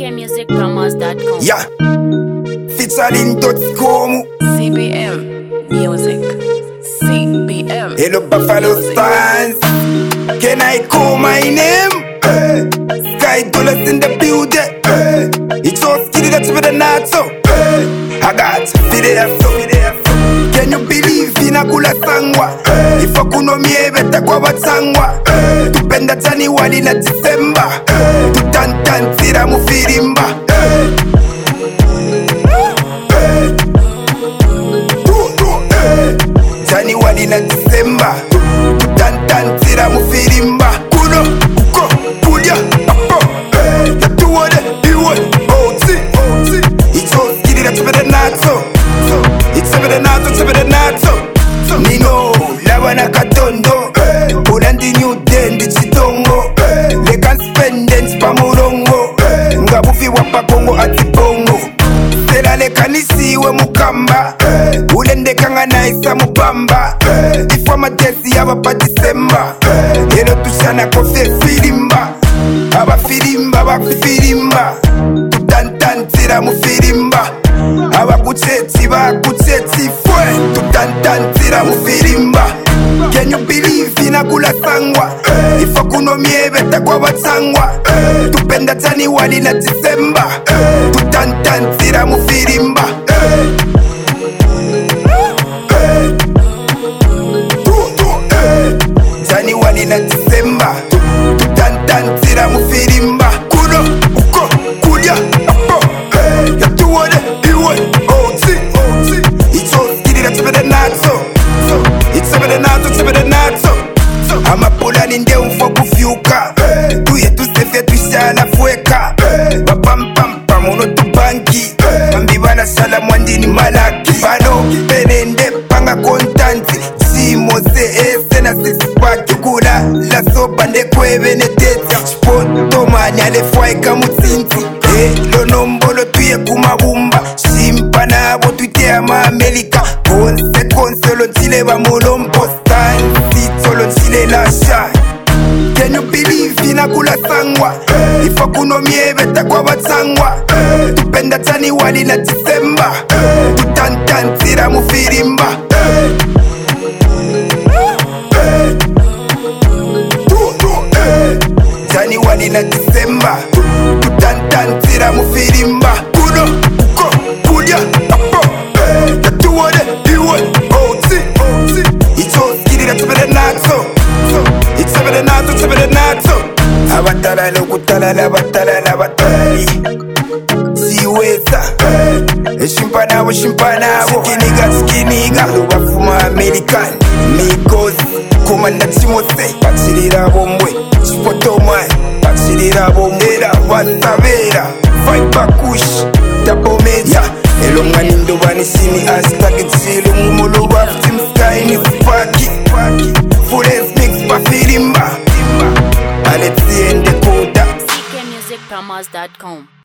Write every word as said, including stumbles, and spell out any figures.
k music promos dot com. Yeah, featuring Dotcom. C B M Music. C B M. Hello Buffalo Stars. Can I call my name? Hey. Sky Dollars in the building. Hey. It's all skitty that's with the nato. Hey. I got fit it up, fit it up. Can you believe in a kula sangwa? Hey. If I kuno miebeta kwa batangwa. Hey. Tupenda tani wali na December. Hey. Tutantan tira mufirimba. Hey. January na December Tantantira mufirimba Kuno, uko, pulia, apo Yatuwade, iwe, oti Icho, skidi na tupede nato Itebede nato, tebede nato Nino, lawa na katondo Ulandi new den, di chitongo Lekan spendens pa murongo Ngabufi wapa kongo ati bongo Sela lekanisi we mukamba Ulende kanga na isa mubamba Ifwa madesi yaba pa December Yelo tushana kofe filimba Aba filimba, aba filimba Tutantantira mu filimba Aba kucheti, ba kucheti fwe Tutantantira mu filimba Can you believe ina kula sangwa Ifwa kuno miebeta kwa batangwa Tupenda tani wali na December Tutantantira mu filimba January na December Tutantantira mufirimba Kuno, uko, kulia, apo Yatuwade, iwe, oti Icho, skidi na tupede nato Itebede nato, tebede nato Amapula ninde umfo kufyuka Tuye tusefye tuishala fweka Bapampampa muno tubanki Mambibana sala mwandini malaki Bano, penende, panga kontanti Simose ese na six pack Kula la sopa nekwebe neteti Chipoto mani alefwa eka mutsinti Eh, lo nombolo tuye kumabumba Shimpa nabo tuite ama Amerika Konse konse lo nchile ba mulompo Stansi tolo nchile la shine Can you believe ina kula sangwa Ifa kuno miebeta kwa batangwa Tupenda tani wali na December Tutantantira mufirimba January na December Tutantantira mufirimba Kuno, uko, kulia, apo Yatuwade, iwe, oti Icho, skidi na tupede nato Itebede nato, tebede nato Abatala lokutalala, abatalala, abatalali Siweza Eshimpanawo, shimpanawo Skiniga, skiniga Lubafuma American Migos Kumanda Timothy Bachirira bomwe Chipoto man Bachirira bomwe Era wasavera Fight bakush Tapo meja Elo mani ndobani sini Hashtag chilu Mumulu waf Team Sky ni spaki Full ass mix pa firimba Alexi and the Koda c k music promos dot com.